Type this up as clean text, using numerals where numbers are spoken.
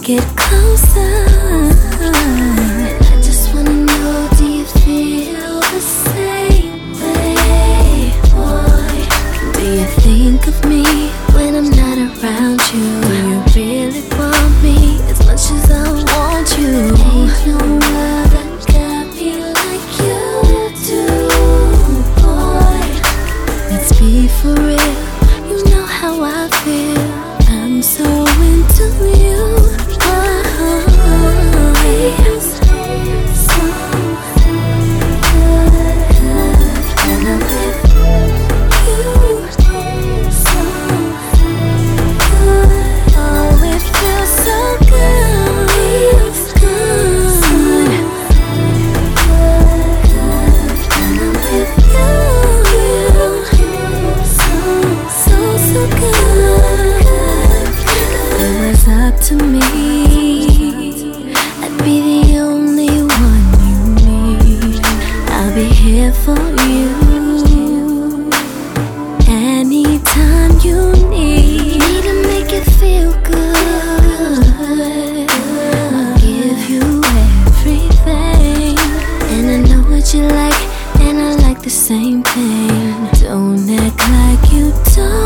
get closer. And I just wanna know, do you feel the same way, boy? Do you think of me when I'm not around you? Do you really want me as much as I want you? Ain't no other got me like you do, boy. Let's be for real, you know how I feel. I'm so into you. To me, I'd be the only one you need. I'll be here for you anytime you need me to make you feel good. I'll give you everything, and I know what you like, and I like the same thing. Don't act like you don't.